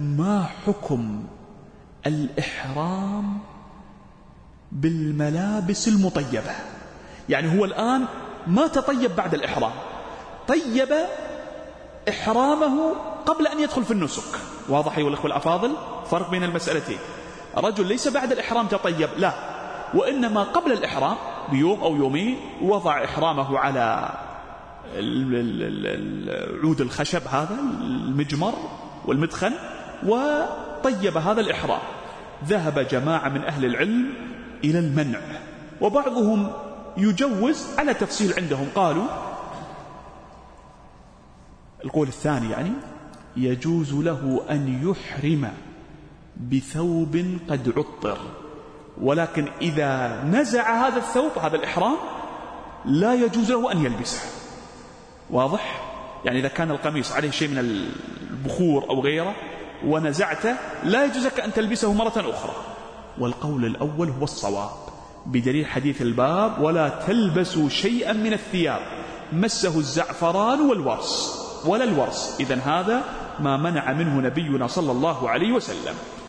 ما حكم الإحرام بالملابس المطيبة؟ يعني هو الآن ما تطيب بعد الإحرام، طيب إحرامه قبل أن يدخل في النسك. واضح أيها الأخوة الأفاضل؟ فرق بين المسألتين. رجل ليس بعد الإحرام تطيب، لا، وإنما قبل الإحرام بيوم أو يومين وضع إحرامه على عود الخشب هذا المجمر والمدخن وطيب هذا الإحرام. ذهب جماعة من أهل العلم إلى المنع، وبعضهم يجوز على تفصيل عندهم. قالوا القول الثاني يعني يجوز له أن يحرم بثوب قد عطر، ولكن إذا نزع هذا الثوب هذا الإحرام لا يجوز له أن يلبسه. واضح؟ يعني إذا كان القميص عليه شيء من البخور أو غيره ونزعته لا يجوز لك أن تلبسه مرة أخرى. والقول الأول هو الصواب بدليل حديث الباب: ولا تلبسوا شيئا من الثياب مسه الزعفران والورس ولا الورس. إذن هذا ما منع منه نبينا صلى الله عليه وسلم.